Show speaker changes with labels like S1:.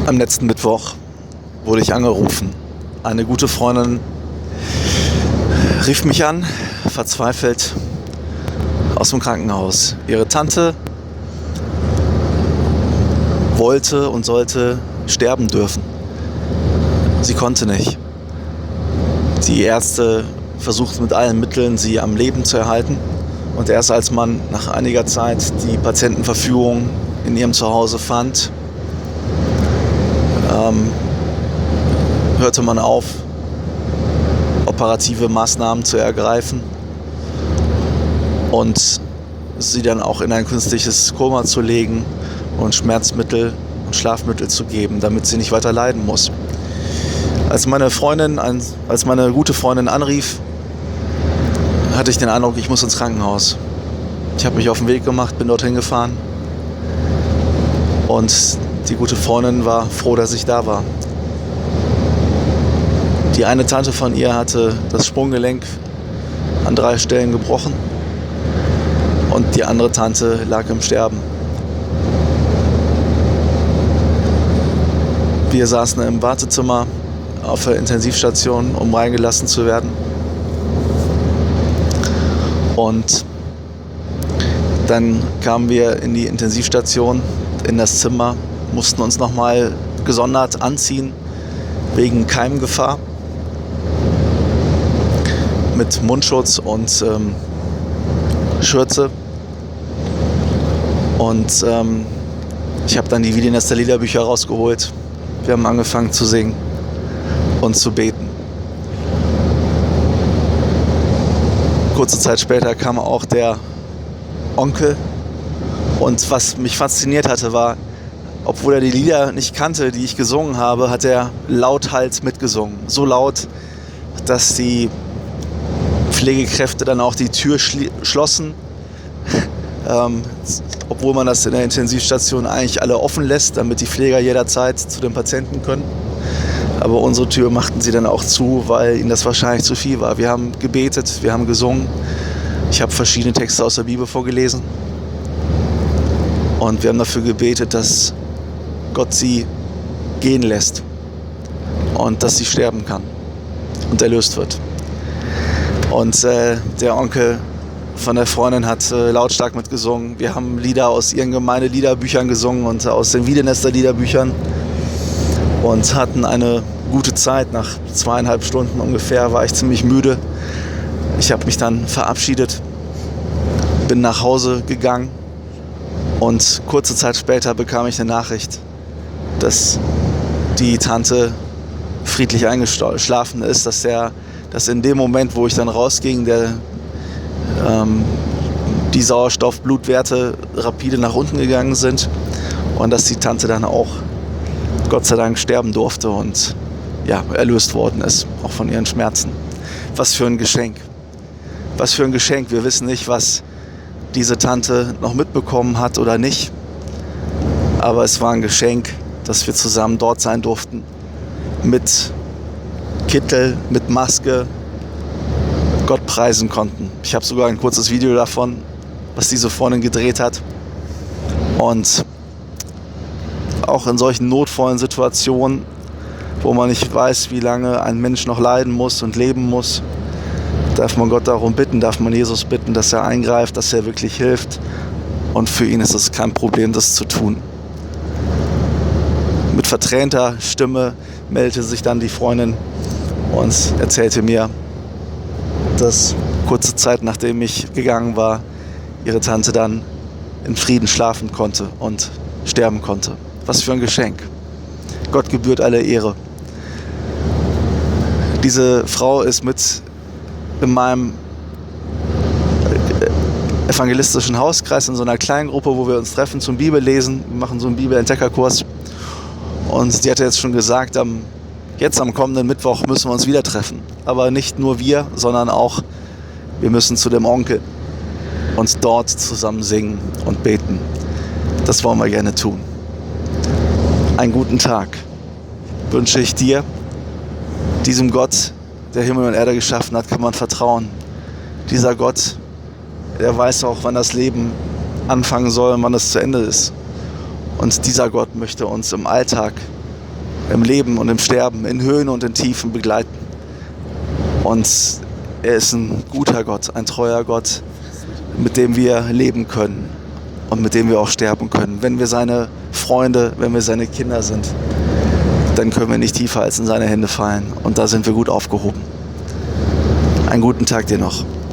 S1: Am letzten Mittwoch wurde ich angerufen. Eine gute Freundin rief mich an, verzweifelt, aus dem Krankenhaus. Ihre Tante wollte und sollte sterben dürfen. Sie konnte nicht. Die Ärzte versuchten mit allen Mitteln, sie am Leben zu erhalten. Und erst als man nach einiger Zeit die Patientenverfügung in ihrem Zuhause fand, hörte man auf, operative Maßnahmen zu ergreifen und sie dann auch in ein künstliches Koma zu legen und Schmerzmittel und Schlafmittel zu geben, damit sie nicht weiter leiden muss. Als meine gute Freundin anrief, hatte ich den Eindruck, ich muss ins Krankenhaus. Ich habe mich auf den Weg gemacht, bin dorthin gefahren und die gute Freundin war froh, dass ich da war. Die eine Tante von ihr hatte das Sprunggelenk an 3 Stellen gebrochen und die andere Tante lag im Sterben. Wir saßen im Wartezimmer auf der Intensivstation, um reingelassen zu werden. Und dann kamen wir in die Intensivstation, in das Zimmer, mussten uns nochmal gesondert anziehen, wegen Keimgefahr, mit Mundschutz und Schürze. Und ich habe dann die Wiedenester Liederbücher rausgeholt. Wir haben angefangen zu singen und zu beten. Kurze Zeit später kam auch der Onkel. Und was mich fasziniert hatte, war, obwohl er die Lieder nicht kannte, die ich gesungen habe, hat er lauthals mitgesungen. So laut, dass die Pflegekräfte dann auch die Tür schlossen. Obwohl man das in der Intensivstation eigentlich alle offen lässt, damit die Pfleger jederzeit zu den Patienten können. Aber unsere Tür machten sie dann auch zu, weil ihnen das wahrscheinlich zu viel war. Wir haben gebetet, wir haben gesungen. Ich habe verschiedene Texte aus der Bibel vorgelesen. Und wir haben dafür gebetet, dass Gott sie gehen lässt und dass sie sterben kann und erlöst wird. Und der Onkel von der Freundin hat lautstark mitgesungen. Wir haben Lieder aus ihren Gemeindeliederbüchern gesungen und aus den Wiedenester Liederbüchern und hatten eine gute Zeit. Nach 2,5 Stunden ungefähr war ich ziemlich müde. Ich habe mich dann verabschiedet, bin nach Hause gegangen und kurze Zeit später bekam ich eine Nachricht, dass die Tante friedlich eingeschlafen ist, dass in dem Moment, wo ich dann rausging, die Sauerstoff-Blutwerte rapide nach unten gegangen sind und dass die Tante dann auch Gott sei Dank sterben durfte und ja, erlöst worden ist, auch von ihren Schmerzen. Was für ein Geschenk. Was für ein Geschenk. Wir wissen nicht, was diese Tante noch mitbekommen hat oder nicht. Aber es war ein Geschenk, dass wir zusammen dort sein durften. Mit Kittel, mit Maske, Gott preisen konnten. Ich habe sogar ein kurzes Video davon, was diese Freundin gedreht hat. Und auch in solchen notvollen Situationen, wo man nicht weiß, wie lange ein Mensch noch leiden muss und leben muss, darf man Gott darum bitten, darf man Jesus bitten, dass er eingreift, dass er wirklich hilft. Und für ihn ist es kein Problem, das zu tun. Mit vertränter Stimme meldete sich dann die Freundin und erzählte mir, dass kurze Zeit nachdem ich gegangen war, ihre Tante dann in Frieden schlafen konnte und sterben konnte. Was für ein Geschenk. Gott gebührt alle Ehre. Diese Frau ist mit in meinem evangelistischen Hauskreis in so einer kleinen Gruppe, wo wir uns treffen zum Bibellesen. Wir machen so einen Bibelentdeckerkurs. Und sie hatte jetzt schon gesagt, jetzt am kommenden Mittwoch müssen wir uns wieder treffen. Aber nicht nur wir, sondern auch wir müssen zu dem Onkel und dort zusammen singen und beten. Das wollen wir gerne tun. Einen guten Tag wünsche ich dir. Diesem Gott, der Himmel und Erde geschaffen hat, kann man vertrauen. Dieser Gott, der weiß auch, wann das Leben anfangen soll und wann es zu Ende ist. Und dieser Gott möchte uns im Alltag im Leben und im Sterben, in Höhen und in Tiefen begleiten. Und er ist ein guter Gott, ein treuer Gott, mit dem wir leben können und mit dem wir auch sterben können. Wenn wir seine Freunde, wenn wir seine Kinder sind, dann können wir nicht tiefer als in seine Hände fallen. Und da sind wir gut aufgehoben. Einen guten Tag dir noch.